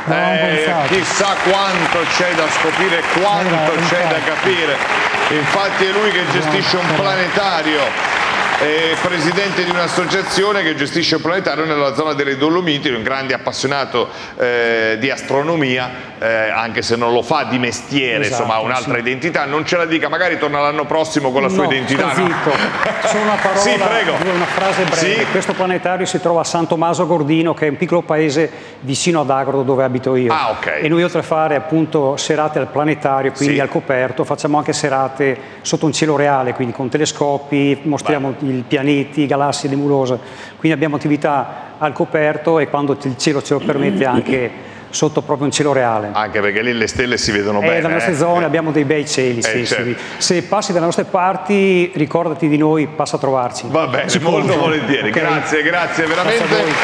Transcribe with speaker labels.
Speaker 1: chissà quanto c'è da scoprire, quanto c'è da capire. Infatti è lui che gestisce un planetario, è presidente di un'associazione che gestisce un planetario nella zona delle Dolomiti, un grande appassionato di astronomia, anche se non lo fa di mestiere, insomma ha un'altra identità. Non ce la dica, magari torna l'anno prossimo con la sua identità.
Speaker 2: Zitto. Solo una parola,
Speaker 1: sì, prego.
Speaker 2: Una frase breve.
Speaker 1: Sì.
Speaker 2: Questo planetario si trova a San Tommaso Gordino, che è un piccolo paese vicino ad Agro, dove abito io.
Speaker 1: Okay.
Speaker 2: E noi, oltre a fare appunto serate al planetario, quindi al coperto, facciamo anche serate sotto un cielo reale, quindi con telescopi, mostriamo i pianeti, galassie, nebulose. Quindi abbiamo attività al coperto e quando il cielo ce lo permette anche sotto proprio un cielo reale.
Speaker 1: Anche perché lì le stelle si vedono bene.
Speaker 2: Dalle nostre zone abbiamo dei bei cieli.
Speaker 1: Certo.
Speaker 2: Se passi dalle nostre parti, ricordati di noi, passa a trovarci.
Speaker 1: Va bene, molto volentieri.
Speaker 2: Okay.
Speaker 1: Grazie veramente.